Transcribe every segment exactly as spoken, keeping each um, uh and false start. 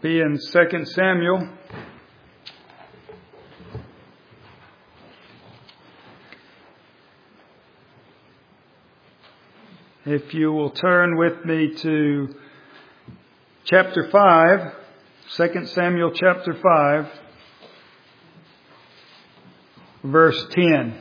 be in Second Samuel. If you will turn with me to chapter five, Second Samuel chapter five, verse ten.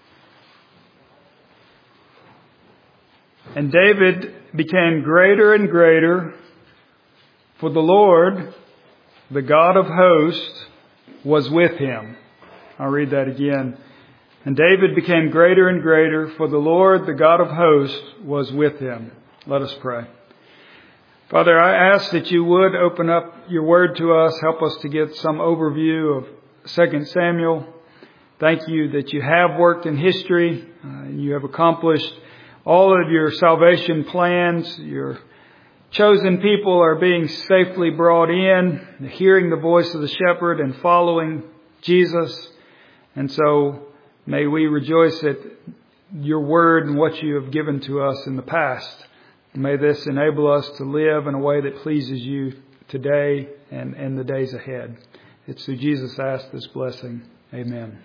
And David became greater and greater, for the Lord, the God of hosts, was with him. I'll read that again. And David became greater and greater, for the Lord, the God of hosts, was with him. Let us pray. Father, I ask that you would open up your word to us, help us to get some overview of Second Samuel. Thank you that you have worked in history. Uh, you have accomplished all of your salvation plans. Your chosen people are being safely brought in, hearing the voice of the shepherd and following Jesus. And so may we rejoice at your word and what you have given to us in the past. May this enable us to live in a way that pleases you today and, and the days ahead. It's through Jesus I ask this blessing. Amen.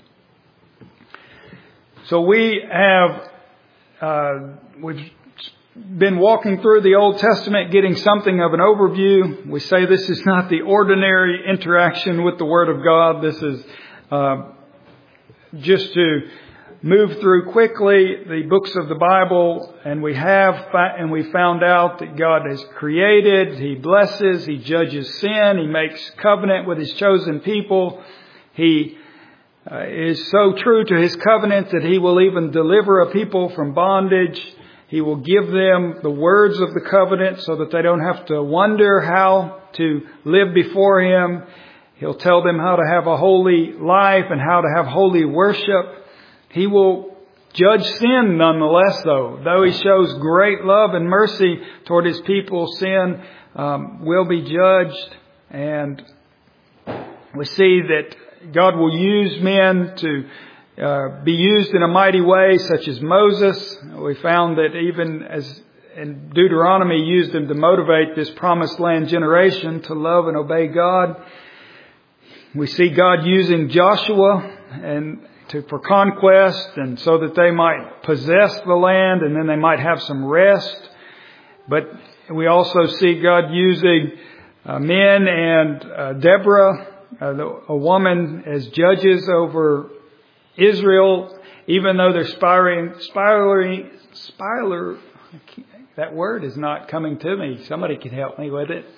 So we have, uh, we've been walking through the Old Testament, getting something of an overview. We say this is not the ordinary interaction with the Word of God. This is uh, just to move through quickly the books of the Bible, and we have and we found out that God has created, He blesses, He judges sin, He makes covenant with His chosen people. He uh, is so true to His covenant that He will even deliver a people from bondage. He will give them the words of the covenant so that they don't have to wonder how to live before Him. He'll tell them how to have a holy life and how to have holy worship. He will judge sin nonetheless, though. Though He shows great love and mercy toward His people, sin um, will be judged. And we see that God will use men to uh, be used in a mighty way, such as Moses. We found that even as in Deuteronomy used him to motivate this promised land generation to love and obey God. We see God using Joshua and to, for conquest, and so that they might possess the land and then they might have some rest. But we also see God using uh, men and uh, Deborah, uh, the, a woman, as judges over Israel, even though they're spiraling, spiraling, spiral, that word is not coming to me. Somebody could help me with it.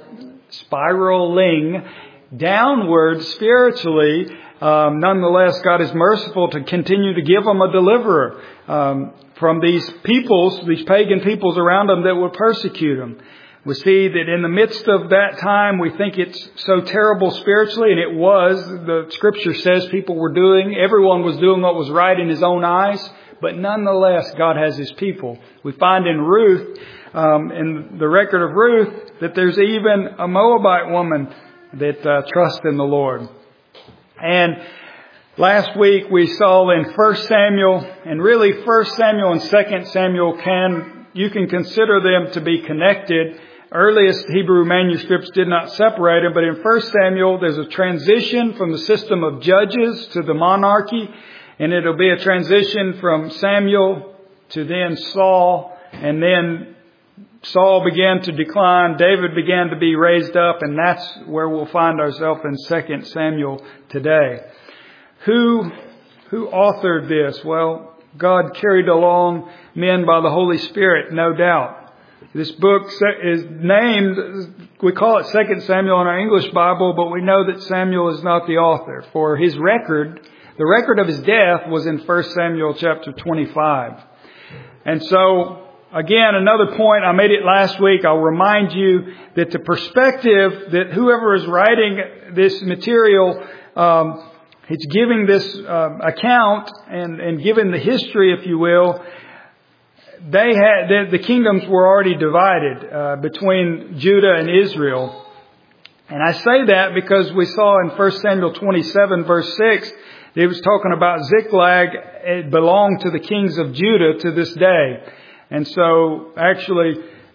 Spiraling downward spiritually. Um, nonetheless, God is merciful to continue to give them a deliverer um, from these peoples, these pagan peoples around them that would persecute them. We see that in the midst of that time, we think it's so terrible spiritually, and it was. The Scripture says people were doing, everyone was doing what was right in his own eyes, but nonetheless, God has His people. We find in Ruth, um, in the record of Ruth, that there's even a Moabite woman that uh, trusts in the Lord. And last week we saw in First Samuel, and really First Samuel and Second Samuel can, you can consider them to be connected. Earliest Hebrew manuscripts did not separate them, but in First Samuel there's a transition from the system of judges to the monarchy, and it'll be a transition from Samuel to then Saul, and then Saul began to decline, David began to be raised up, and that's where we'll find ourselves in Second Samuel today. Who, who authored this? Well, God carried along men by the Holy Spirit, no doubt. This book is named, we call it Second Samuel in our English Bible, but we know that Samuel is not the author. For his record, the record of his death was in First Samuel chapter twenty-five. And so, again, another point, I made it last week. I'll remind you that the perspective that whoever is writing this material, um, it's giving this uh, account and, and giving the history, if you will. They had the, the kingdoms were already divided uh, between Judah and Israel. And I say that because we saw in First Samuel twenty-seven, verse six, it was talking about Ziklag. It belonged to the kings of Judah to this day. And so, actually,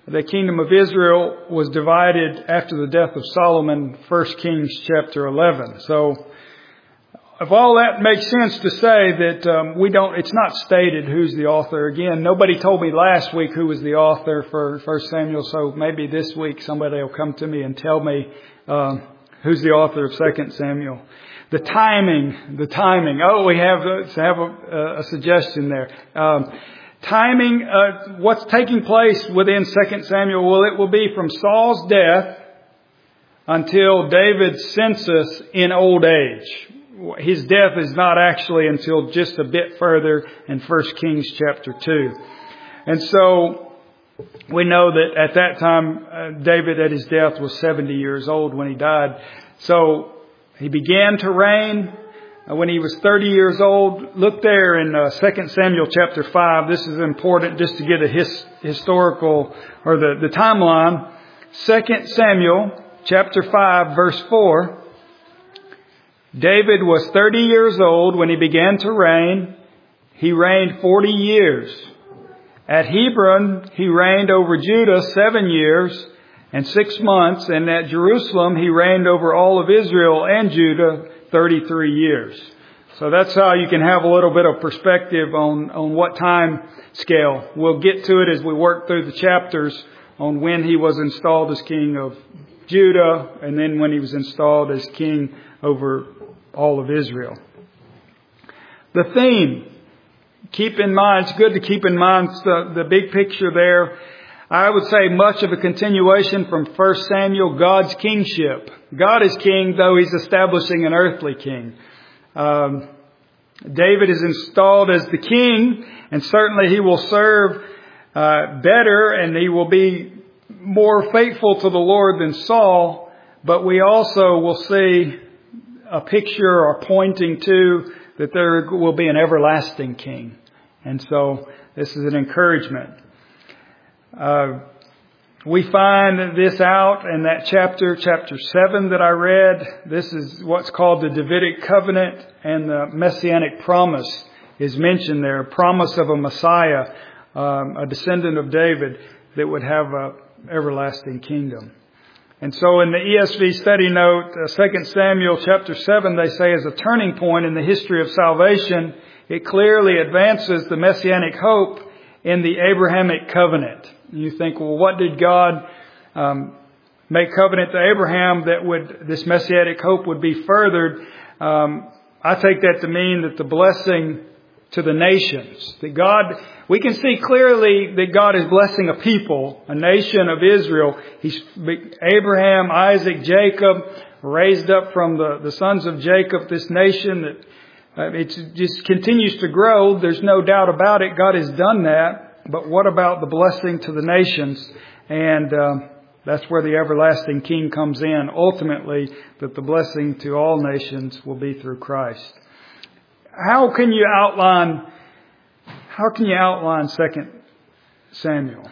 the kingdom of Israel was divided after the death of Solomon, First Kings chapter eleven. So, if all that makes sense to say that um, we don't, it's not stated who's the author. Again, nobody told me last week who was the author for First Samuel, so maybe this week somebody will come to me and tell me um, who's the author of Second Samuel. The timing, the timing. Oh, we have, uh, have a, a suggestion there. Um, timing, uh, what's taking place within Second Samuel? Well, it will be from Saul's death until David's census in old age. His death is not actually until just a bit further in First Kings chapter two. And so we know that at that time, uh, David at his death was seventy years old when he died. So he began to reign uh, when he was thirty years old. Look there in uh, Second Samuel chapter five. This is important just to get a his, historical or the, the timeline. Second Samuel chapter five verse four. David was thirty years old when he began to reign. He reigned forty years. At Hebron, he reigned over Judah seven years and six months. And at Jerusalem, he reigned over all of Israel and Judah thirty-three years. So that's how you can have a little bit of perspective on, on what time scale. We'll get to it as we work through the chapters on when he was installed as king of Judah and then when he was installed as king over all of Israel. The theme, keep in mind, it's good to keep in mind the, the big picture there. I would say much of a continuation from First Samuel, God's kingship. God is king, though he's establishing an earthly king. Um, David is installed as the king, and certainly he will serve uh, better and he will be more faithful to the Lord than Saul. But we also will see a picture or pointing to that there will be an everlasting king. And so this is an encouragement. Uh, we find this out in that chapter, chapter seven that I read. This is what's called the Davidic covenant, and the messianic promise is mentioned there. A promise of a Messiah, um, a descendant of David that would have a everlasting kingdom. And so in the E S V study note, uh, Second Samuel chapter seven, they say is a turning point in the history of salvation. It clearly advances the messianic hope in the Abrahamic covenant. You think, well, what did God um, make covenant to Abraham that would this messianic hope would be furthered? Um, I take that to mean that the blessing to the nations, that God, we can see clearly that God is blessing a people, a nation of Israel. He's Abraham, Isaac, Jacob, raised up from the, the sons of Jacob, this nation that uh, it just continues to grow. There's no doubt about it. God has done that. But what about the blessing to the nations? And um, that's where the everlasting King comes in. Ultimately, that the blessing to all nations will be through Christ. How can you outline, how can you outline Second Samuel?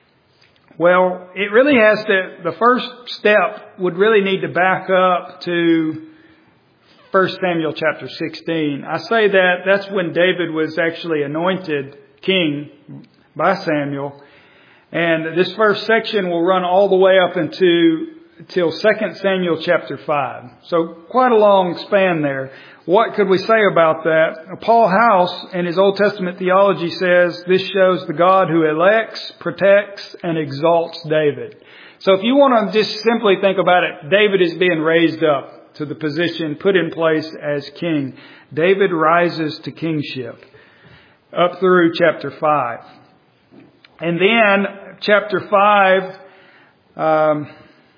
Well, it really has to, the first step would really need to back up to First Samuel chapter sixteen. I say that that's when David was actually anointed king by Samuel. And this first section will run all the way up into till Second Samuel chapter five. So quite a long span there. What could we say about that? Paul House in his Old Testament theology says this shows the God who elects, protects, and exalts David. So if you want to just simply think about it, David is being raised up to the position, put in place as king. David rises to kingship up through chapter five. And then chapter five, um,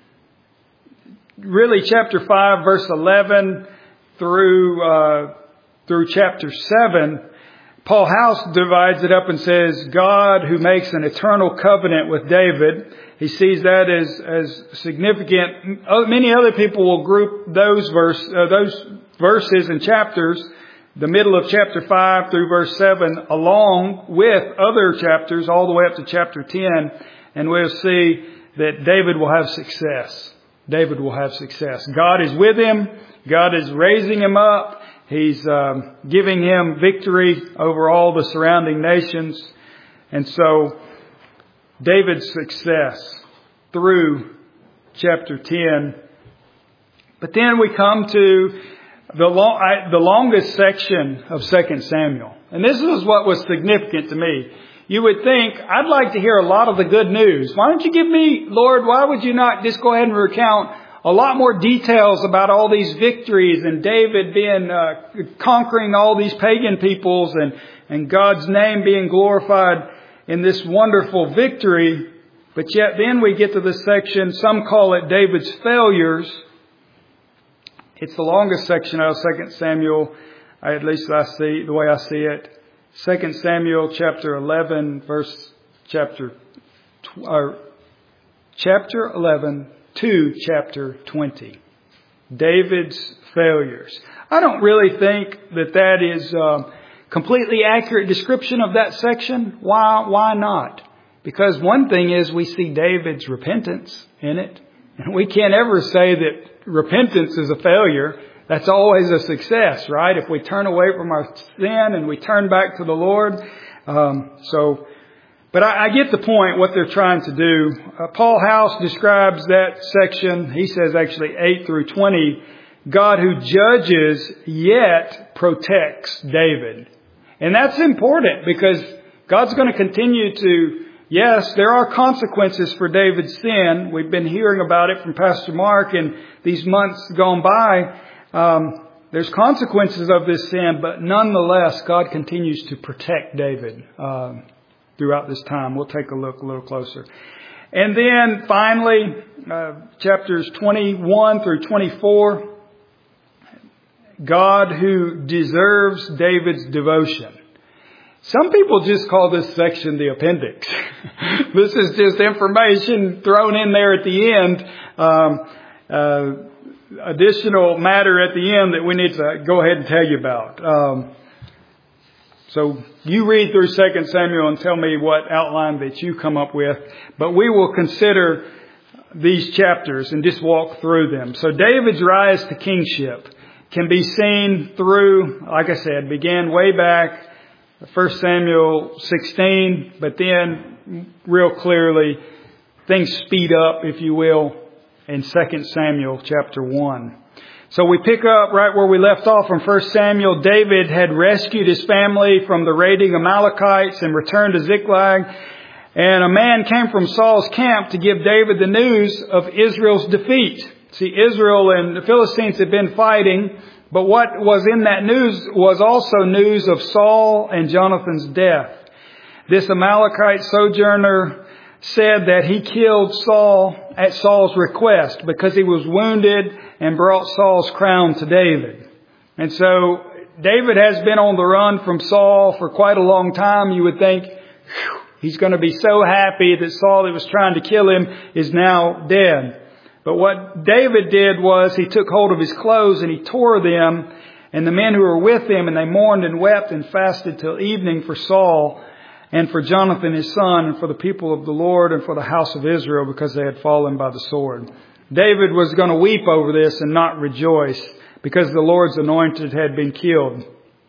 really chapter five, verse eleven through uh, through chapter seven, Paul House divides it up and says, God who makes an eternal covenant with David. He sees that as as significant. Many other people will group those verse uh, those verses and chapters, the middle of chapter five through verse seven, along with other chapters all the way up to chapter ten, and we'll see that David will have success. David will have success. God is with him. God is raising him up. He's um, giving him victory over all the surrounding nations. And so David's success through chapter ten. But then we come to the, long, I, the longest section of Second Samuel. And this is what was significant to me. You would think, I'd like to hear a lot of the good news. Why don't you give me, Lord, why would you not just go ahead and recount a lot more details about all these victories and David being uh, conquering all these pagan peoples and, and God's name being glorified in this wonderful victory. But yet then we get to this section, some call it David's failures. It's the longest section of Second Samuel, at least I see, the way I see it. Second Samuel chapter eleven, verse chapter, uh, chapter eleven to chapter twenty. David's failures. I don't really think that that is a completely accurate description of that section. Why, why not? Because one thing is we see David's repentance in it. And we can't ever say that repentance is a failure. That's always a success, right? If we turn away from our sin and we turn back to the Lord. Um, so, but I, I get the point, what they're trying to do. Uh, Paul House describes that section. He says actually eight through twenty. God who judges yet protects David. And that's important because God's going to continue to, yes, there are consequences for David's sin. We've been hearing about it from Pastor Mark in these months gone by. Um, there's consequences of this sin, but nonetheless, God continues to protect David uh, throughout this time. We'll take a look a little closer. And then finally, uh, chapters twenty-one through twenty-four, God who deserves David's devotion. Some people just call this section the appendix. This is just information thrown in there at the end. Um, uh, additional matter at the end that we need to go ahead and tell you about. Um, so you read through Second Samuel and tell me what outline that you come up with. But we will consider these chapters and just walk through them. So David's rise to kingship can be seen through, like I said, began way back First Samuel sixteen, but then real clearly things speed up, if you will, in Second Samuel chapter one. So we pick up right where we left off from First Samuel. David had rescued his family from the raiding Amalekites and returned to Ziklag. And a man came from Saul's camp to give David the news of Israel's defeat. See, Israel and the Philistines had been fighting, but what was in that news was also news of Saul and Jonathan's death. This Amalekite sojourner said that he killed Saul at Saul's request because he was wounded and brought Saul's crown to David. And so David has been on the run from Saul for quite a long time. You would think, whew, he's going to be so happy that Saul that was trying to kill him is now dead. But what David did was he took hold of his clothes and he tore them, and the men who were with him, and they mourned and wept and fasted till evening for Saul and for Jonathan his son and for the people of the Lord and for the house of Israel because they had fallen by the sword. David was going to weep over this and not rejoice because the Lord's anointed had been killed.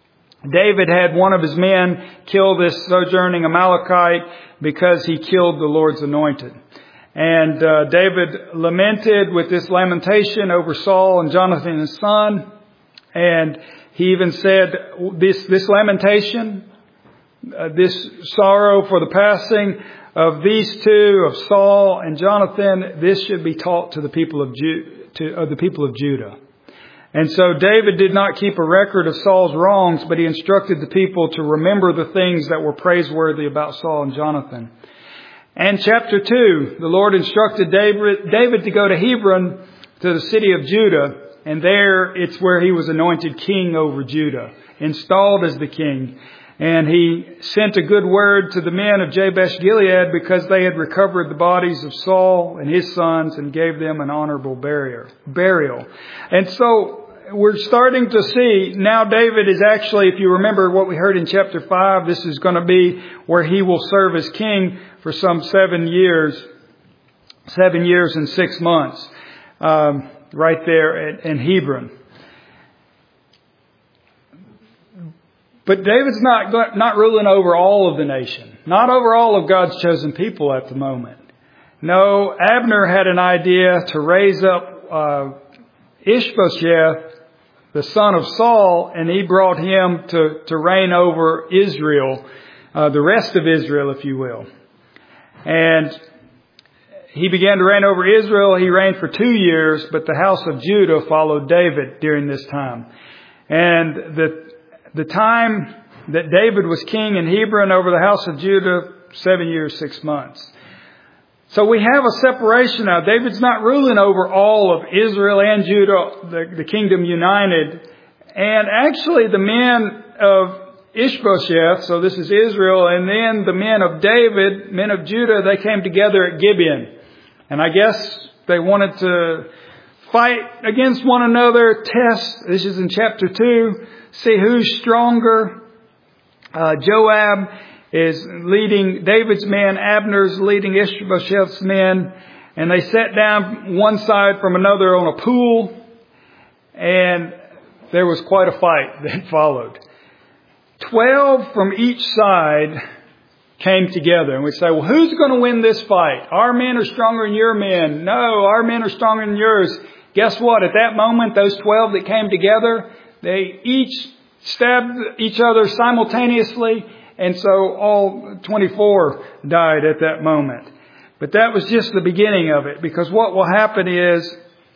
David had one of his men kill this sojourning Amalekite because he killed the Lord's anointed. And uh, David lamented with this lamentation over Saul and Jonathan his son. And he even said this, this lamentation, uh, this sorrow for the passing of these two, of Saul and Jonathan, this should be taught to the people of, Ju- to, of the people of Judah. And so David did not keep a record of Saul's wrongs, but he instructed the people to remember the things that were praiseworthy about Saul and Jonathan. And chapter two, the Lord instructed David, David to go to Hebron, to the city of Judah. And there it's where he was anointed king over Judah, installed as the king. And he sent a good word to the men of Jabesh Gilead because they had recovered the bodies of Saul and his sons and gave them an honorable burial. And so we're starting to see now David is actually, if you remember what we heard in chapter five, this is going to be where he will serve as king for some seven years, seven years and six months, um, right there at, in Hebron. But David's not, not ruling over all of the nation. Not over all of God's chosen people at the moment. No, Abner had an idea to raise up uh, Ishbosheth, the son of Saul, and he brought him to, to reign over Israel, uh, the rest of Israel, if you will. And he began to reign over Israel. He reigned for two years, but the house of Judah followed David during this time. And the the time that David was king in Hebron over the house of Judah, seven years, six months. So we have a separation now. David's not ruling over all of Israel and Judah, the, the kingdom united. And actually the men of Ishbosheth, so this is Israel, and then the men of David, men of Judah, they came together at Gibeon. And I guess they wanted to fight against one another, test. This is in chapter two. See who's stronger. Uh, Joab is leading David's men. Abner's leading Ishbosheth's men. And they sat down one side from another on a pool. And there was quite a fight that followed. Twelve from each side came together. And we say, well, who's going to win this fight? Our men are stronger than your men. No, our men are stronger than yours. Guess what? At that moment, those twelve that came together, they each stabbed each other simultaneously. And so all twenty-four died at that moment. But that was just the beginning of it. Because what will happen is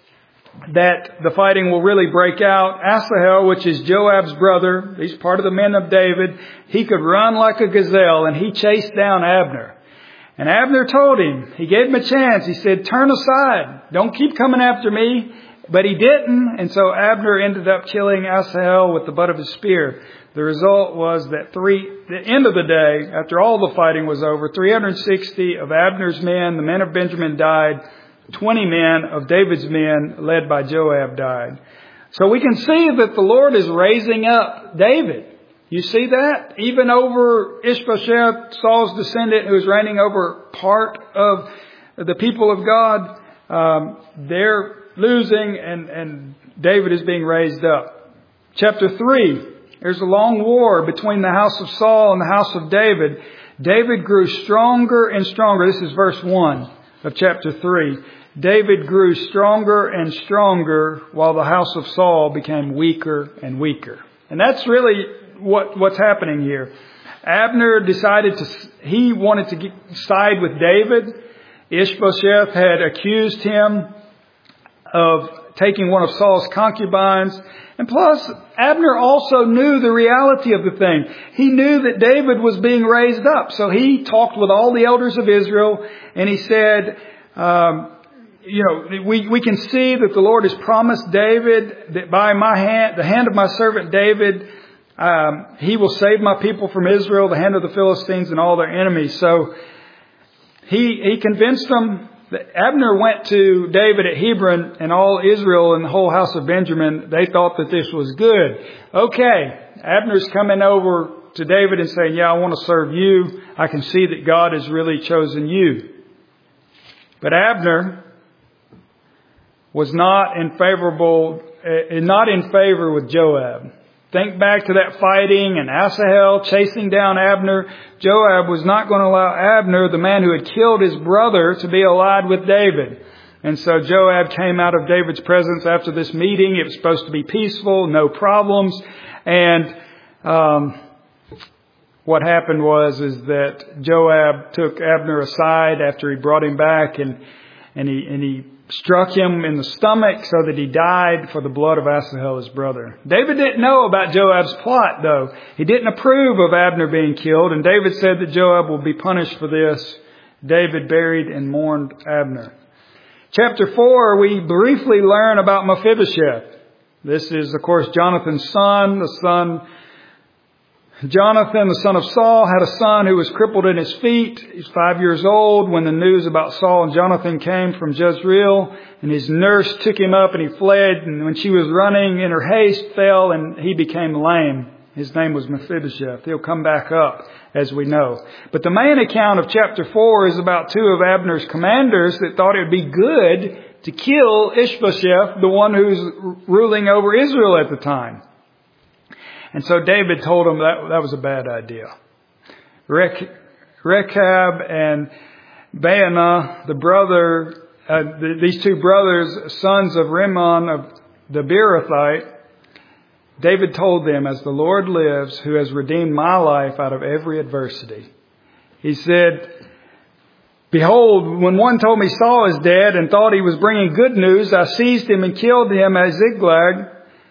that the fighting will really break out. Asahel, which is Joab's brother, he's part of the men of David. He could run like a gazelle, and he chased down Abner. And Abner told him, he gave him a chance. He said, turn aside. Don't keep coming after me. But he didn't. And so Abner ended up killing Asahel with the butt of his spear. The result was that three, the end of the day, after all the fighting was over, three hundred sixty of Abner's men, the men of Benjamin, died. twenty men of David's men, led by Joab, died. So we can see that the Lord is raising up David. You see that? Even over Ishbosheth, Saul's descendant, who is reigning over part of the people of God, um, they're losing, and, and David is being raised up. Chapter three, there's a long war between the house of Saul and the house of David. David grew stronger and stronger. This is verse one of chapter three. David grew stronger and stronger while the house of Saul became weaker and weaker. And that's really what, what's happening here. Abner decided to, he wanted to get, side with David. Ishbosheth had accused him of taking one of Saul's concubines. And plus, Abner also knew the reality of the thing. He knew that David was being raised up. So he talked with all the elders of Israel, and he said, um, you know, we, we can see that the Lord has promised David that by my hand, the hand of my servant David, um, he will save my people from Israel, the hand of the Philistines and all their enemies. So he, he convinced them. Abner went to David at Hebron, and all Israel and the whole house of Benjamin, they thought that this was good. Okay, Abner's coming over to David and saying, yeah, I want to serve you. I can see that God has really chosen you. But Abner was not in favorable, uh, not in favor with Joab. Think back to that fighting and Asahel chasing down Abner. Joab was not going to allow Abner, the man who had killed his brother, to be allied with David. And so Joab came out of David's presence after this meeting. It was supposed to be peaceful, no problems. And um, what happened was is that Joab took Abner aside after he brought him back, and and he and he struck him in the stomach so that he died for the blood of Asahel, his brother. David didn't know about Joab's plot, though. He didn't approve of Abner being killed, and David said that Joab will be punished for this. David buried and mourned Abner. Chapter four, we briefly learn about Mephibosheth. This is, of course, Jonathan's son, the son Jonathan, the son of Saul, had a son who was crippled in his feet. He's five years old when the news about Saul and Jonathan came from Jezreel. And his nurse took him up and he fled. And when she was running in her haste, fell and he became lame. His name was Mephibosheth. He'll come back up, as we know. But the main account of chapter four is about two of Abner's commanders that thought it would be good to kill Ishbosheth, the one who's ruling over Israel at the time. And so David told him that that was a bad idea. Rech, Rechab and Baanah, the brother, uh, the, these two brothers, sons of Rimmon of the Beerothite, David told them, as the Lord lives, who has redeemed my life out of every adversity. He said, behold, when one told me Saul is dead and thought he was bringing good news, I seized him and killed him at Ziklag,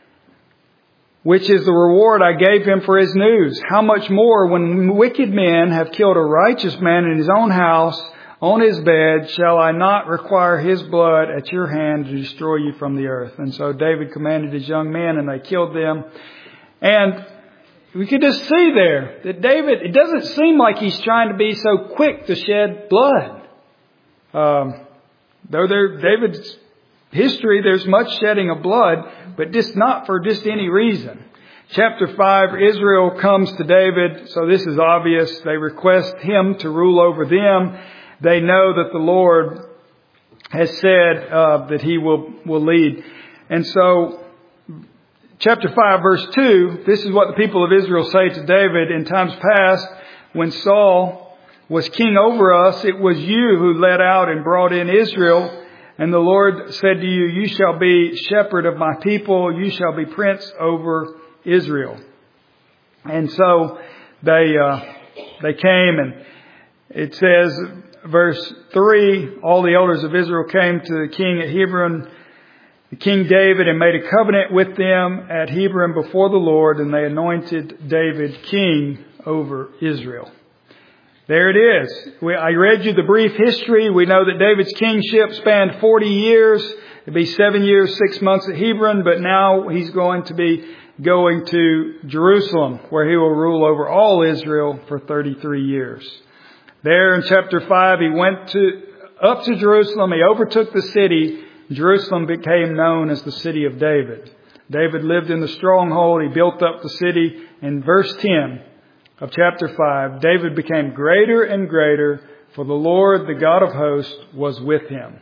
which is the reward I gave him for his news. How much more when wicked men have killed a righteous man in his own house, on his bed, shall I not require his blood at your hand to destroy you from the earth? And so David commanded his young men, and they killed them. And we could just see there that David, it doesn't seem like he's trying to be so quick to shed blood. Um, though there, David's history, there's much shedding of blood, but just not for just any reason. Chapter five, Israel comes to David, so this is obvious. They request him to rule over them. They know that the Lord has said uh, that he will, will lead. And so, chapter five, verse two, this is what the people of Israel say to David. In times past, when Saul was king over us, it was you who led out and brought in Israel. And the Lord said to you, you shall be shepherd of my people. You shall be prince over Israel. And so they uh, they came, and it says, verse three, all the elders of Israel came to the king at Hebron, King David, and made a covenant with them at Hebron before the Lord, and they anointed David king over Israel. There it is. We, I read you the brief history. We know that David's kingship spanned forty years. It'd be seven years, six months at Hebron, but now he's going to be going to Jerusalem, where he will rule over all Israel for thirty-three years. There in chapter five, he went to up to Jerusalem. He overtook the city. Jerusalem became known as the city of David. David lived in the stronghold. He built up the city. In verse ten of chapter five, David became greater and greater, for the Lord, the God of hosts, was with him.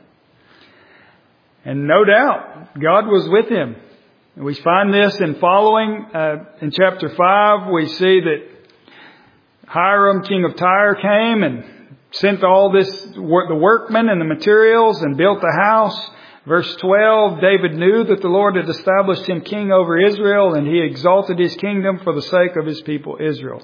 And no doubt, God was with him. And we find this in following, uh, in chapter five, we see that Hiram, king of Tyre, came and sent all this, the workmen and the materials, and built the house. Verse twelve, David knew that the Lord had established him king over Israel, and he exalted his kingdom for the sake of his people Israel.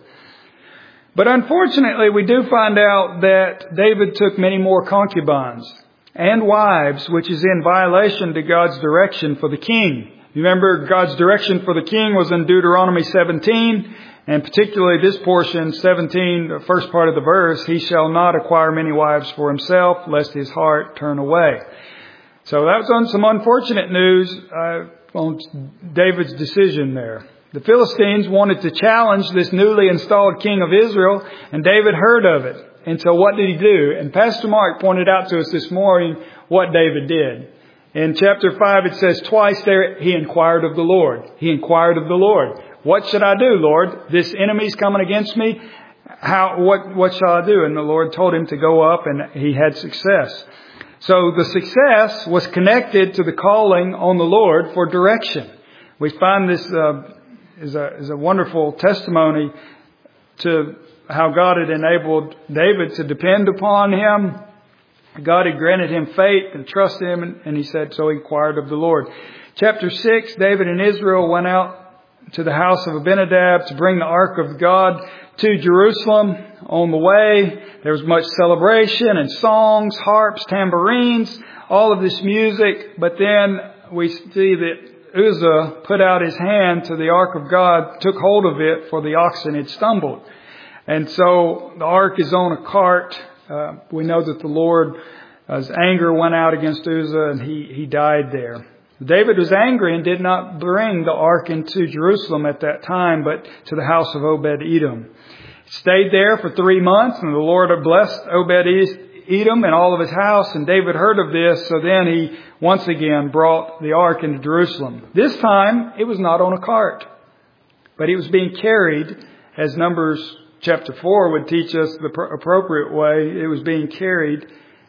But unfortunately, we do find out that David took many more concubines and wives, which is in violation to God's direction for the king. Remember, God's direction for the king was in Deuteronomy seventeen, and particularly this portion, seventeen, the first part of the verse, he shall not acquire many wives for himself, lest his heart turn away. So that was on some unfortunate news uh, on David's decision there. The Philistines wanted to challenge this newly installed king of Israel, and David heard of it. And so what did he do? And Pastor Mark pointed out to us this morning what David did. In chapter five, it says twice there, he inquired of the Lord. He inquired of the Lord. What should I do, Lord? This enemy's coming against me. How, what, what shall I do? And the Lord told him to go up, and he had success. So the success was connected to the calling on the Lord for direction. We find this uh, is a, is a wonderful testimony to how God had enabled David to depend upon him. God had granted him faith and trust him, and, and he said, so he inquired of the Lord. Chapter six, David and Israel went out to the house of Abinadab to bring the ark of God to Jerusalem. On the way, there was much celebration and songs, harps, tambourines, all of this music. But then we see that Uzzah put out his hand to the ark of God, took hold of it, for the oxen had stumbled. And so the ark is on a cart. Uh, we know that the Lord's anger went out against Uzzah, and he, he died there. David was angry and did not bring the ark into Jerusalem at that time, but to the house of Obed-Edom. It stayed there for three months, and the Lord had blessed Obed-Edom and all of his house, and David heard of this, so then he once again brought the ark into Jerusalem. This time, it was not on a cart, but it was being carried, as Numbers chapter four would teach us the appropriate way. It was being carried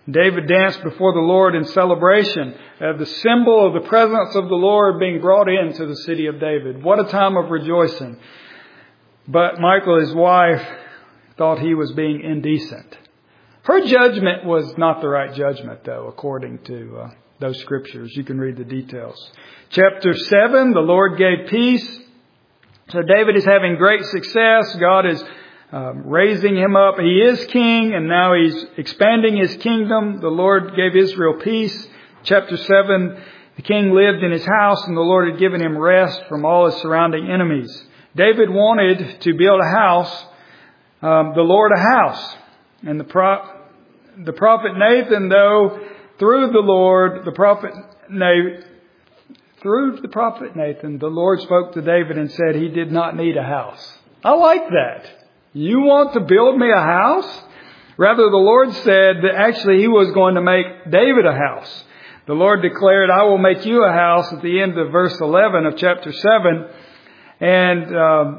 David danced before the Lord in celebration of the symbol of the presence of the Lord being brought into the city of David. What a time of rejoicing. But Michal, his wife, thought he was being indecent. Her judgment was not the right judgment, though, according to uh, those scriptures. You can read the details. Chapter seven, the Lord gave peace. So David is having great success. God is um, raising him up. He is king, and now he's expanding his kingdom. The Lord gave Israel peace. Chapter seven, the king lived in his house, and the Lord had given him rest from all his surrounding enemies. David wanted to build a house, um, the Lord a house. And the, pro- the prophet Nathan, though, through the Lord, the prophet Nathan, Through the prophet Nathan, the Lord spoke to David and said he did not need a house. I like that. You want to build me a house? Rather, the Lord said that actually he was going to make David a house. The Lord declared, I will make you a house at the end of verse eleven of chapter seven. And, um,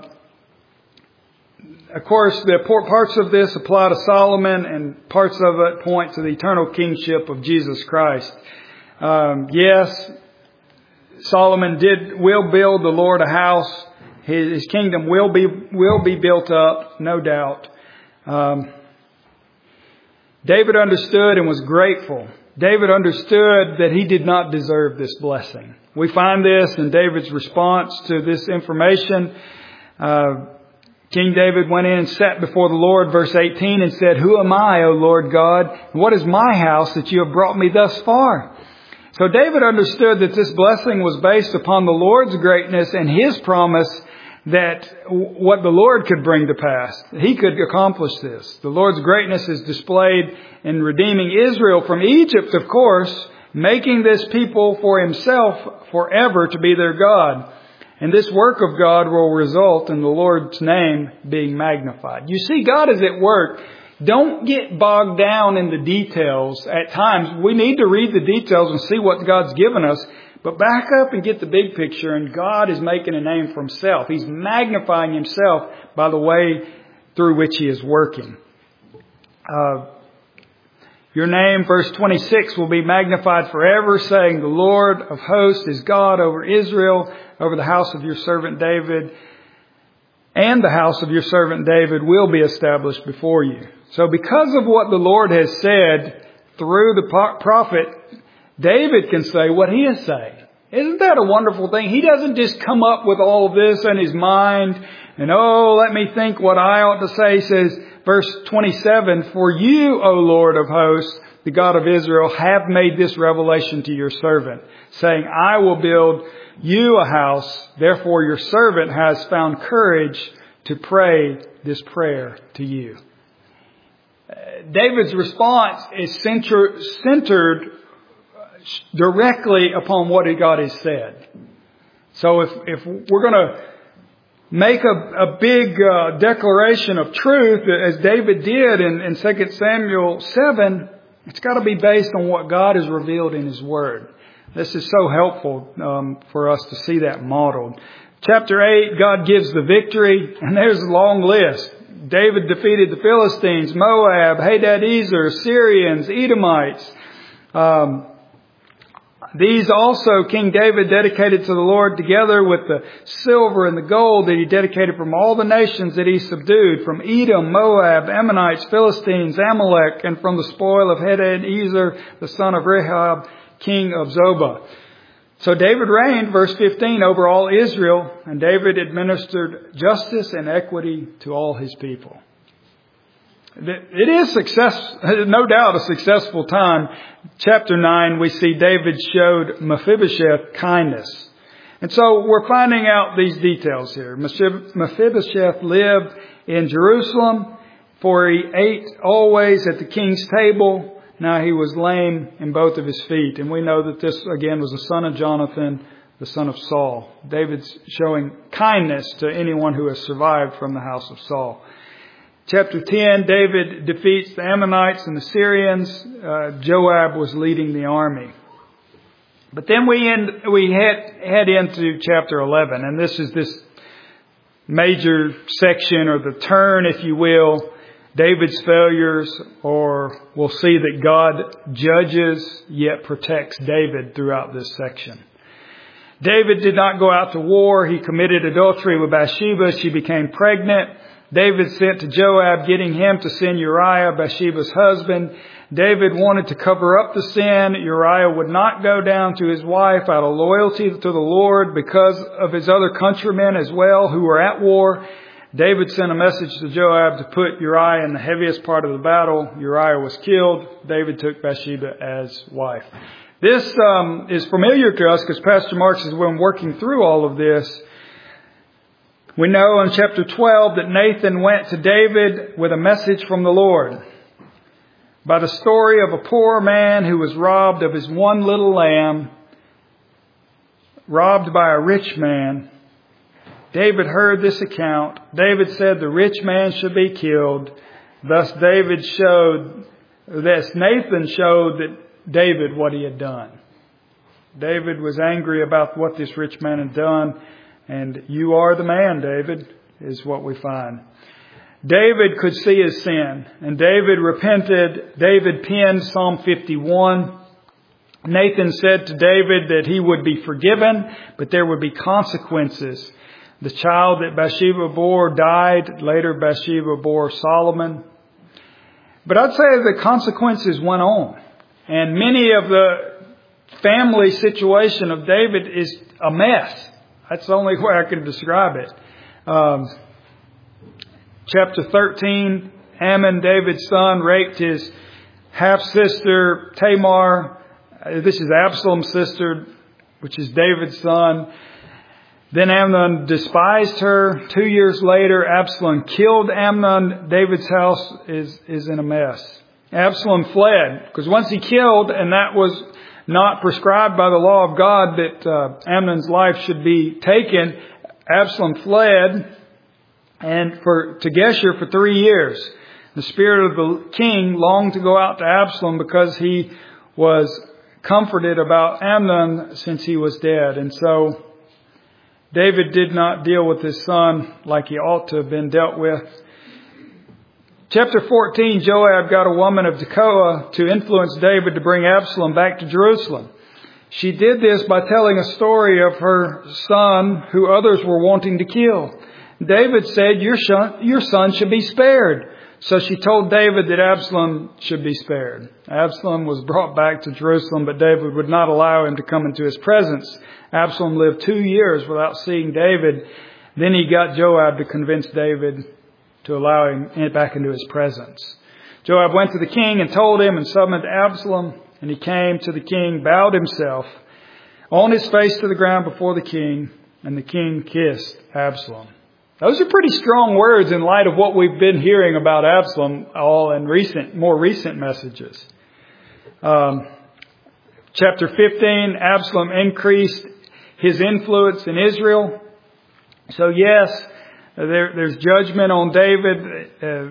of course, the parts of this apply to Solomon, and parts of it point to the eternal kingship of Jesus Christ. Um, yes, Solomon did will build the Lord a house. His, his kingdom will be will be built up, no doubt. Um, David understood and was grateful. David understood that he did not deserve this blessing. We find this in David's response to this information. Uh, King David went in and sat before the Lord, verse eighteen, and said, Who am I, O Lord God? And what is my house that you have brought me thus far? So David understood that this blessing was based upon the Lord's greatness and His promise that what the Lord could bring to pass. He could accomplish this. The Lord's greatness is displayed in redeeming Israel from Egypt, of course, making this people for Himself forever to be their God. And this work of God will result in the Lord's name being magnified. You see, God is at work. Don't get bogged down in the details. At times, we need to read the details and see what God's given us. But back up and get the big picture, and God is making a name for Himself. He's magnifying Himself by the way through which He is working. Uh, your name, verse twenty-six, will be magnified forever, saying, The Lord of hosts is God over Israel, over the house of your servant David. And the house of your servant David will be established before you. So because of what the Lord has said through the prophet, David can say what he is saying. Isn't that a wonderful thing? He doesn't just come up with all of this in his mind and, oh, let me think what I ought to say. He says, verse twenty-seven, For you, O Lord of hosts, the God of Israel, have made this revelation to your servant, saying, I will build you a house. Therefore your servant has found courage to pray this prayer to you. Uh, David's response is center, centered directly upon what God has said. So if, if we're going to make a, a big uh, declaration of truth, as David did in, in Second Samuel seven, it's got to be based on what God has revealed in His Word. This is so helpful um, for us to see that modeled. Chapter eight, God gives the victory, and there's a long list. David defeated the Philistines, Moab, Hadadezer, Syrians, Edomites. Um, these also King David dedicated to the Lord, together with the silver and the gold that he dedicated from all the nations that he subdued, from Edom, Moab, Ammonites, Philistines, Amalek, and from the spoil of Hadadezer, the son of Rehob, king of Zobah. So David reigned, verse fifteen, over all Israel, and David administered justice and equity to all his people. It is success, no doubt a successful time. Chapter nine, we see David showed Mephibosheth kindness. And so we're finding out these details here. Mephibosheth lived in Jerusalem, for he ate always at the king's table. Now he was lame in both of his feet. And we know that this, again, was the son of Jonathan, the son of Saul. David's showing kindness to anyone who has survived from the house of Saul. Chapter ten, David defeats the Ammonites and the Syrians. Uh, Joab was leading the army. But then we end, we head, head into chapter eleven. And this is this major section, or the turn, if you will. David's failures, or we'll see that God judges yet protects David throughout this section. David did not go out to war. He committed adultery with Bathsheba. She became pregnant. David sent to Joab, getting him to send Uriah, Bathsheba's husband. David wanted to cover up the sin. Uriah would not go down to his wife out of loyalty to the Lord because of his other countrymen as well who were at war. David sent a message to Joab to put Uriah in the heaviest part of the battle. Uriah was killed. David took Bathsheba as wife. This um, is familiar to us because Pastor Marks has been working through all of this. We know in chapter twelve that Nathan went to David with a message from the Lord. By the story of a poor man who was robbed of his one little lamb, robbed by a rich man. David heard this account. David said the rich man should be killed. Thus David showed, thus Nathan showed that David what he had done. David was angry about what this rich man had done. And you are the man, David, is what we find. David could see his sin, and David repented. David penned Psalm fifty-one. Nathan said to David that he would be forgiven, but there would be consequences. The child that Bathsheba bore died. Later, Bathsheba bore Solomon. But I'd say the consequences went on. And many of the family situation of David is a mess. That's the only way I can describe it. Um, chapter thirteen, Ammon, David's son, raped his half-sister Tamar. Uh, this is Absalom's sister, which is David's son. Then Amnon despised her. Two years later, Absalom killed Amnon. David's house is, is in a mess. Absalom fled because once he killed, and that was not prescribed by the law of God that uh, Amnon's life should be taken, Absalom fled and for to Geshur for three years. The spirit of the king longed to go out to Absalom because he was comforted about Amnon since he was dead. And so David did not deal with his son like he ought to have been dealt with. Chapter fourteen, Joab got a woman of Tekoa to influence David to bring Absalom back to Jerusalem. She did this by telling a story of her son who others were wanting to kill. David said, your son, your son should be spared. So she told David that Absalom should be spared. Absalom was brought back to Jerusalem, but David would not allow him to come into his presence. Absalom lived two years without seeing David. Then he got Joab to convince David to allow him back into his presence. Joab went to the king and told him and summoned Absalom. And he came to the king, bowed himself on his face to the ground before the king. And the king kissed Absalom. Those are pretty strong words in light of what we've been hearing about Absalom all in recent, more recent messages. Um, chapter fifteen, Absalom increased his influence in Israel. So yes, There, there's judgment on David. Uh,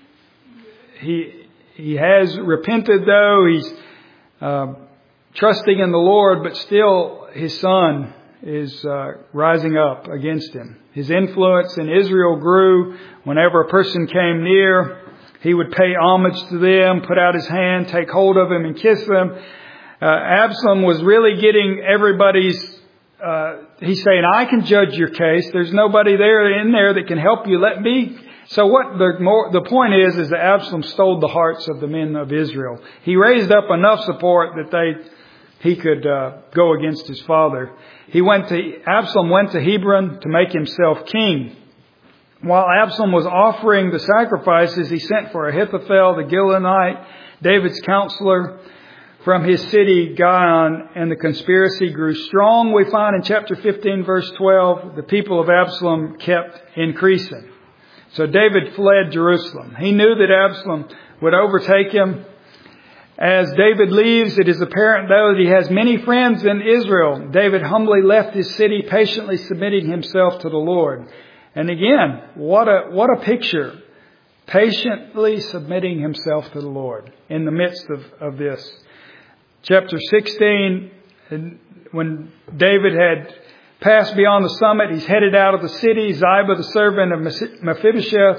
he he has repented, though. He's uh, trusting in the Lord, but still his son is uh, rising up against him. His influence in Israel grew. Whenever a person came near, he would pay homage to them, put out his hand, take hold of him, and kiss them. Uh, Absalom was really getting everybody's Uh, he's saying, I can judge your case. There's nobody there in there that can help you. Let me. So what the more, the point is, is that Absalom stole the hearts of the men of Israel. He raised up enough support that they, he could uh, go against his father. He went to, Absalom went to Hebron to make himself king. While Absalom was offering the sacrifices, he sent for Ahithophel, the Gilonite, David's counselor, from his city, Gihon, and the conspiracy grew strong. We find in chapter fifteen, verse twelve, the people of Absalom kept increasing. So David fled Jerusalem. He knew that Absalom would overtake him. As David leaves, it is apparent, though, that he has many friends in Israel. David humbly left his city, patiently submitting himself to the Lord. And again, what a, what a picture. Patiently submitting himself to the Lord in the midst of, of this. Chapter sixteen, when David had passed beyond the summit, he's headed out of the city. Ziba, the servant of Mephibosheth,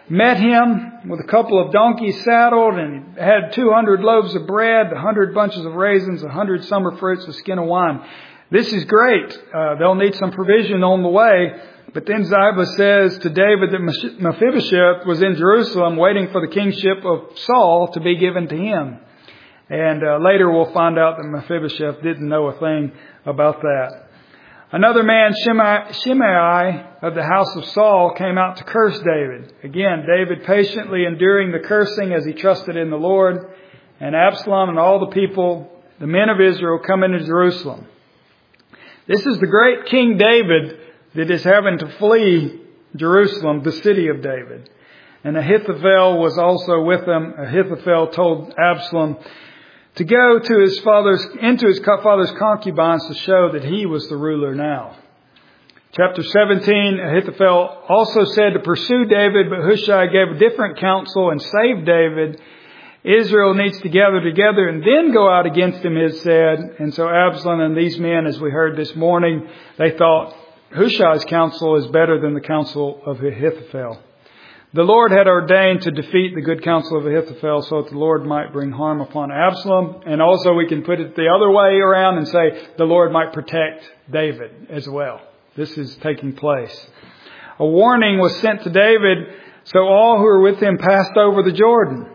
met him with a couple of donkeys saddled, and he had two hundred loaves of bread, one hundred bunches of raisins, one hundred summer fruits, a skin of wine. This is great. Uh, they'll need some provision on the way. But then Ziba says to David that Mephibosheth was in Jerusalem waiting for the kingship of Saul to be given to him. And uh, later we'll find out that Mephibosheth didn't know a thing about that. Another man, Shimei, Shimei of the house of Saul, came out to curse David. Again, David patiently enduring the cursing as he trusted in the Lord. And Absalom and all the people, the men of Israel, come into Jerusalem. This is the great King David that is having to flee Jerusalem, the city of David. And Ahithophel was also with them. Ahithophel told Absalom to go to his father's, into his father's concubines to show that he was the ruler now. Chapter seventeen, Ahithophel also said to pursue David, but Hushai gave a different counsel and saved David. Israel needs to gather together and then go out against him, it said. And so Absalom and these men, as we heard this morning, they thought Hushai's counsel is better than the counsel of Ahithophel. The Lord had ordained to defeat the good counsel of Ahithophel so that the Lord might bring harm upon Absalom. And also we can put it the other way around and say the Lord might protect David as well. This is taking place. A warning was sent to David, so all who were with him passed over the Jordan.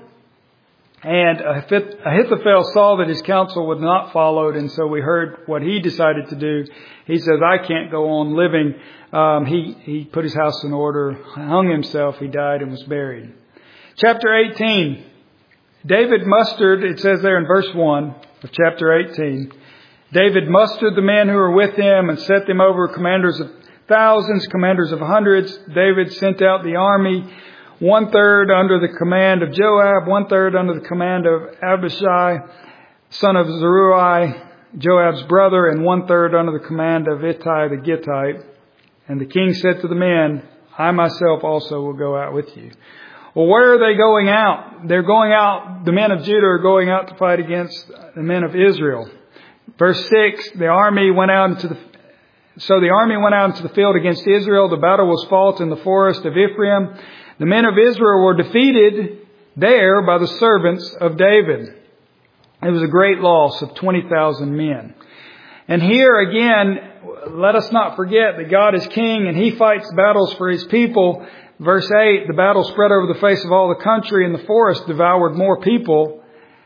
And Ahithophel saw that his counsel was not followed, and so we heard what he decided to do. He says, I can't go on living. Um, he, he put his house in order, hung himself, he died and was buried. Chapter eighteen. David mustered, it says there in verse one of chapter eighteen, David mustered the men who were with him and set them over commanders of thousands, commanders of hundreds. David sent out the army, one third under the command of Joab, one third under the command of Abishai, son of Zeruiah, Joab's brother, and one third under the command of Ittai the Gittite. And the king said to the men, I myself also will go out with you. Well, where are they going out? They're going out, the men of Judah are going out to fight against the men of Israel. Verse six, the army went out into the, so the army went out into the field against Israel. The battle was fought in the forest of Ephraim. The men of Israel were defeated there by the servants of David. It was a great loss of twenty thousand men. And here again, let us not forget that God is king and he fights battles for his people. Verse eight, the battle spread over the face of all the country and the forest devoured more people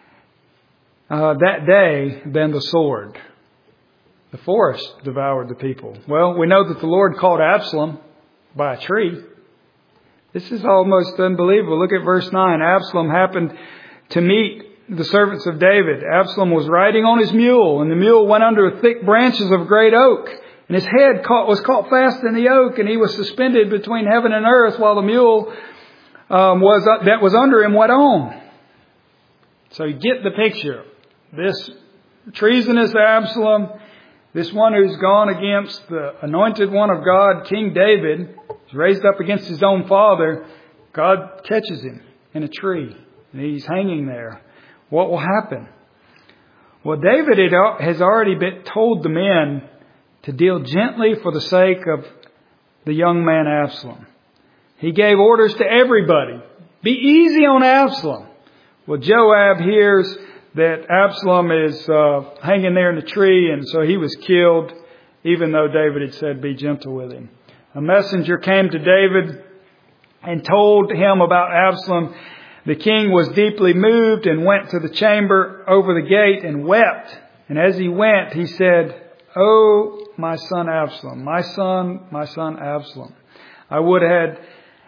uh, that day than the sword. The forest devoured the people. Well, we know that the Lord called Absalom by a tree. This is almost unbelievable. Look at verse nine. Absalom happened to meet the servants of David. Absalom was riding on his mule, and the mule went under thick branches of great oak. And his head caught, was caught fast in the oak, and he was suspended between heaven and earth while the mule um, was uh, that was under him went on. So you get the picture. This treasonous Absalom, this one who's gone against the anointed one of God, King David, is raised up against his own father. God catches him in a tree, and he's hanging there. What will happen? Well, David has already been told the men to deal gently for the sake of the young man Absalom. He gave orders to everybody. Be easy on Absalom. Well, Joab hears that Absalom is uh, hanging there in the tree, and so he was killed, even though David had said, be gentle with him. A messenger came to David and told him about Absalom. The king was deeply moved and went to the chamber over the gate and wept. And as he went, he said, Oh, my son Absalom, my son, my son Absalom, I would had,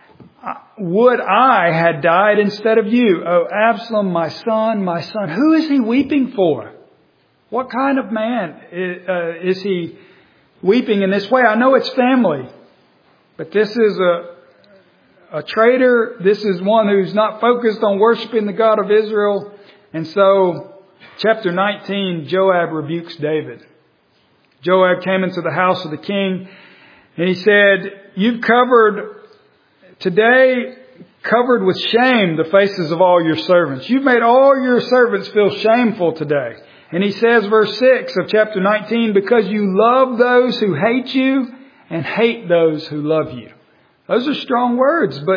would I had died instead of you. Oh, Absalom, my son, my son. Who is he weeping for? What kind of man is he weeping in this way? I know it's family, but this is a A traitor. This is one who's not focused on worshiping the God of Israel. And so, chapter nineteen, Joab rebukes David. Joab came into the house of the king and he said, You've covered today, covered with shame the faces of all your servants. You've made all your servants feel shameful today. And he says, verse six of chapter nineteen, because you love those who hate you and hate those who love you. Those are strong words, but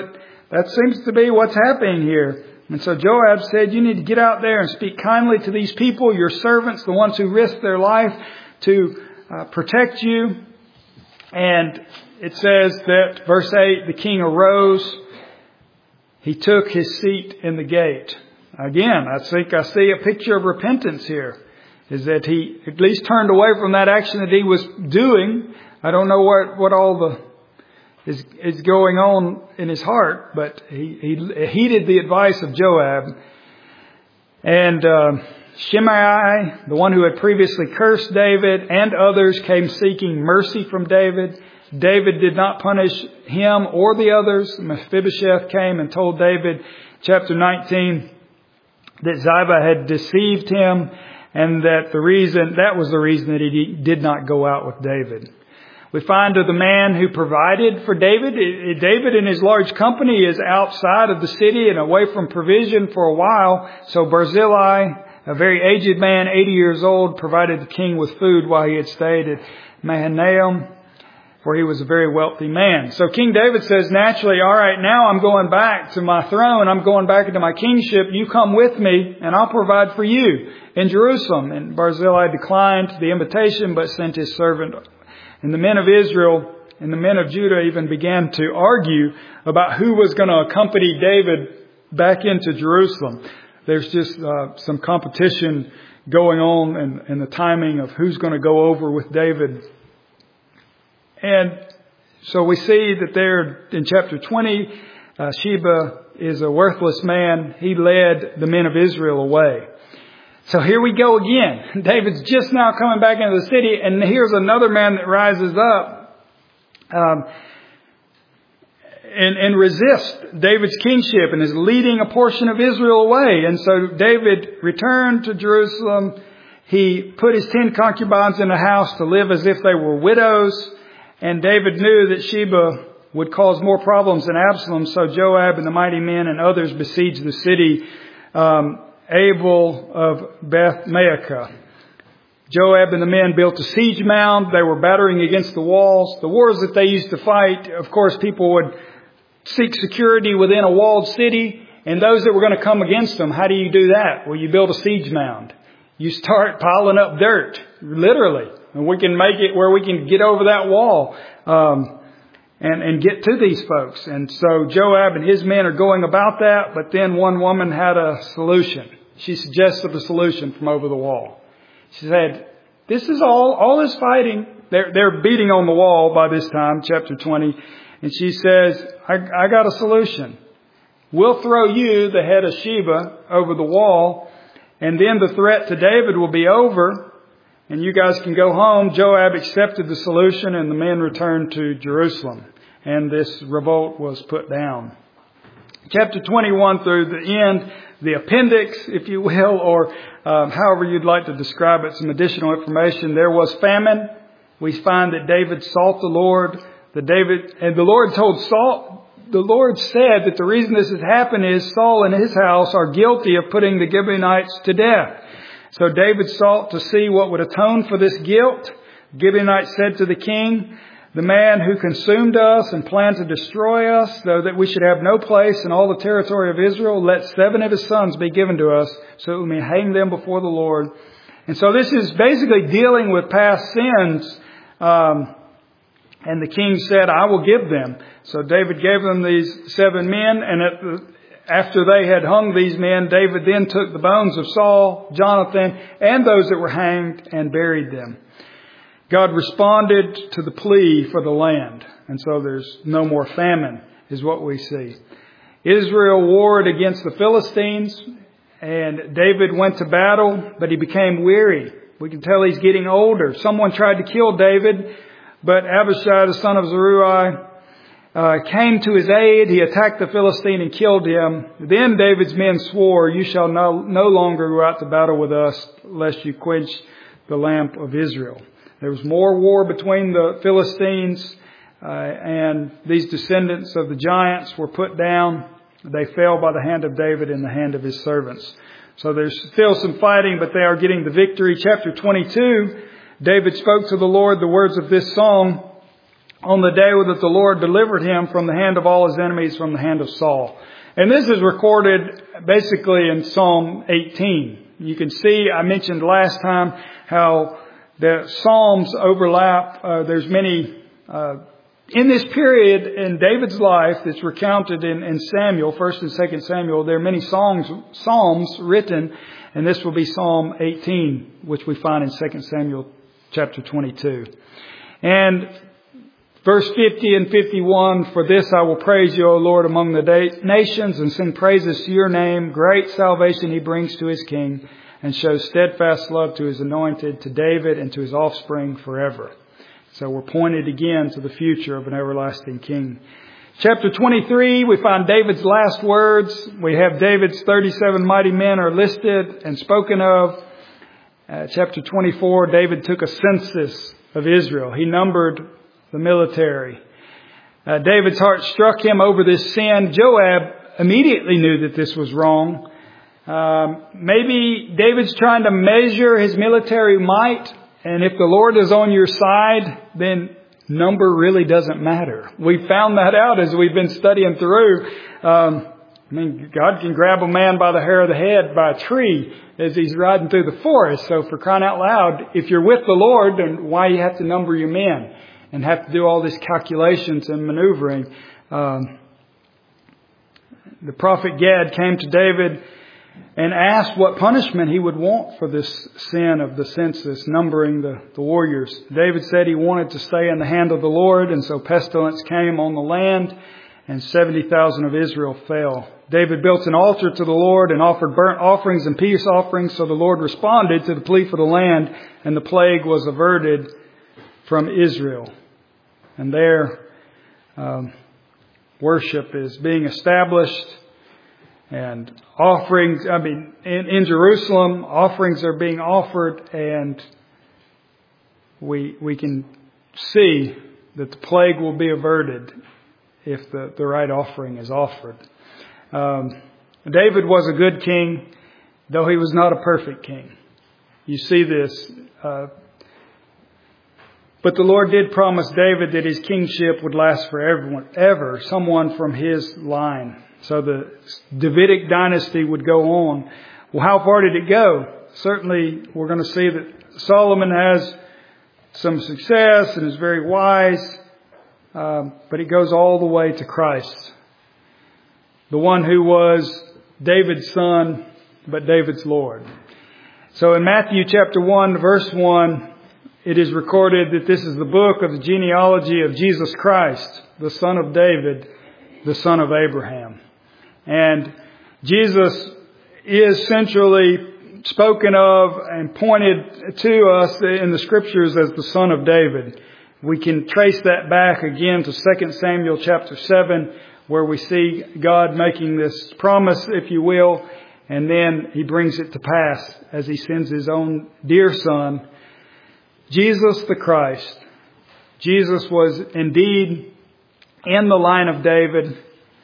that seems to be what's happening here. And so Joab said, you need to get out there and speak kindly to these people, your servants, the ones who risked their life to uh, protect you. And it says that, verse eight, the king arose. He took his seat in the gate. Again, I think I see a picture of repentance here. Is that he at least turned away from that action that he was doing. I don't know what, what all the is, is going on in his heart, but he, he heeded the advice of Joab. And uh, Shimei, the one who had previously cursed David, and others came seeking mercy from David. David did not punish him or the others. Mephibosheth came and told David, chapter nineteen, that Ziba had deceived him, and that the reason, that was the reason that he did not go out with David. We find of the man who provided for David. David and his large company is outside of the city and away from provision for a while. So Barzillai, a very aged man, eighty years old, provided the king with food while he had stayed at Mahanaim, for he was a very wealthy man. So King David says, naturally, all right, now I'm going back to my throne. I'm going back into my kingship. You come with me and I'll provide for you in Jerusalem. And Barzillai declined the invitation, but sent his servant. And the men of Israel and the men of Judah even began to argue about who was going to accompany David back into Jerusalem. There's just uh, some competition going on and, and the timing of who's going to go over with David. And so we see that there in chapter twenty, uh, Sheba is a worthless man. He led the men of Israel away. So here we go again. David's just now coming back into the city, and here's another man that rises up um, and, and resists David's kingship and is leading a portion of Israel away. And so David returned to Jerusalem. He put his ten concubines in a house to live as if they were widows. And David knew that Sheba would cause more problems than Absalom. So Joab and the mighty men and others besieged the city. Um, Abel of Beth Maacah. Joab and the men built a siege mound. They were battering against the walls. The wars that they used to fight, of course, people would seek security within a walled city. And those that were going to come against them, how do you do that? Well, you build a siege mound. You start piling up dirt, literally. And we can make it where we can get over that wall um, and, and get to these folks. And so Joab and his men are going about that. But then one woman had a solution. She suggested a solution from over the wall. She said, this is all, all this fighting. They're, they're beating on the wall by this time, chapter twenty. And she says, I, I got a solution. We'll throw you, the head of Sheba, over the wall. And then the threat to David will be over. And you guys can go home. Joab accepted the solution and the men returned to Jerusalem. And this revolt was put down. Chapter twenty-one through the end, the appendix, if you will, or um, however you'd like to describe it, some additional information. There was famine. We find that David sought the Lord. The David and the Lord told Saul, the Lord said that the reason this has happened is Saul and his house are guilty of putting the Gibeonites to death. So David sought to see what would atone for this guilt. Gibeonites said to the king, the man who consumed us and planned to destroy us, so that we should have no place in all the territory of Israel, let seven of his sons be given to us, so that we may hang them before the Lord. And so this is basically dealing with past sins. Um, and the king said, I will give them. So David gave them these seven men, and at the, after they had hung these men, David then took the bones of Saul, Jonathan, and those that were hanged and buried them. God responded to the plea for the land. And so there's no more famine, is what we see. Israel warred against the Philistines, and David went to battle, but he became weary. We can tell he's getting older. Someone tried to kill David, but Abishai, the son of Zeruiah, uh, came to his aid. He attacked the Philistine and killed him. Then David's men swore, you shall no, no longer go out to battle with us, lest you quench the lamp of Israel. There was more war between the Philistines, uh, and these descendants of the giants were put down. They fell by the hand of David and the hand of his servants. So there's still some fighting, but they are getting the victory. Chapter twenty-two, David spoke to the Lord the words of this song. on the day that the Lord delivered him from the hand of all his enemies, from the hand of Saul. And this is recorded basically in Psalm eighteen. You can see, I mentioned last time how the Psalms overlap. Uh, there's many, uh, in this period in David's life that's recounted in, in Samuel, First and Second Samuel, there are many songs, Psalms written, and this will be Psalm eighteen, which we find in Second Samuel chapter twenty-two. And verse fifty and fifty-one, for this I will praise you, O Lord, among the da- nations, and sing praises to your name. Great salvation he brings to his king, and shows steadfast love to his anointed, to David and to his offspring forever. So we're pointed again to the future of an everlasting king. Chapter twenty-three, we find David's last words. We have David's thirty-seven mighty men are listed and spoken of. Uh, chapter twenty-four, David took a census of Israel. He numbered the military. Uh, David's heart struck him over this sin. Joab immediately knew that this was wrong. Um, maybe David's trying to measure his military might, and if the Lord is on your side, then number really doesn't matter. We found that out as we've been studying through. Um, I mean, God can grab a man by the hair of the head by a tree as he's riding through the forest. So for crying out loud, if you're with the Lord, then why you have to number your men and have to do all these calculations and maneuvering? Um, the prophet Gad came to David and asked what punishment he would want for this sin of the census, numbering the, the warriors. David said he wanted to stay in the hand of the Lord, and so pestilence came on the land, and seventy thousand of Israel fell. David built an altar to the Lord and offered burnt offerings and peace offerings, so the Lord responded to the plea for the land, and the plague was averted from Israel. And there, um, worship is being established. And offerings, I mean, in, in Jerusalem, offerings are being offered, and we we can see that the plague will be averted if the, the right offering is offered. Um, David was a good king, though he was not a perfect king. You see this. Uh, but the Lord did promise David that his kingship would last forever, ever, someone from his line. So the Davidic dynasty would go on. Well, how far did it go? Certainly, we're going to see that Solomon has some success and is very wise. Um, but it goes all the way to Christ. The one who was David's son, but David's Lord. So in Matthew chapter one, verse one, it is recorded that this is the book of the genealogy of Jesus Christ, the son of David, the son of Abraham. And Jesus is centrally spoken of and pointed to us in the Scriptures as the son of David. We can trace that back again to Second Samuel chapter seven, where we see God making this promise, if you will, and then He brings it to pass as He sends His own dear Son, Jesus the Christ. Jesus was indeed in the line of David,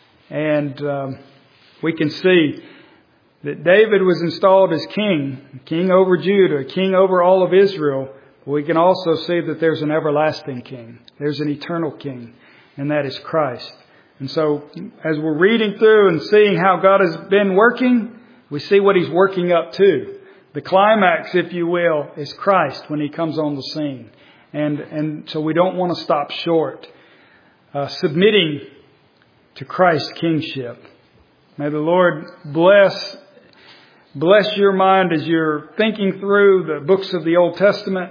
and um, we can see that David was installed as king, king over Judah, king over all of Israel. We can also see that there's an everlasting king. There's an eternal king, and that is Christ. And so as we're reading through and seeing how God has been working, we see what He's working up to. The climax, if you will, is Christ when He comes on the scene. And, and so we don't want to stop short. Uh, submitting to Christ's kingship. May the Lord bless, bless your mind as you're thinking through the books of the Old Testament.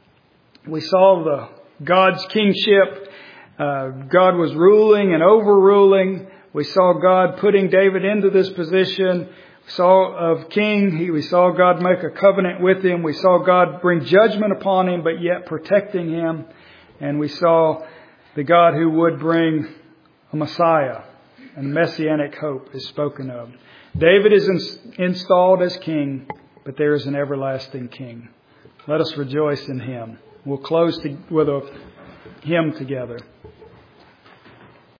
We saw the God's kingship. Uh, God was ruling and overruling. We saw God putting David into this position. We saw of king. He, we saw God make a covenant with him. We saw God bring judgment upon him, but yet protecting him. And we saw the God who would bring a Messiah, and messianic hope is spoken of. David is in, installed as king, but there is an everlasting king. Let us rejoice in Him. We'll close to, with a hymn together.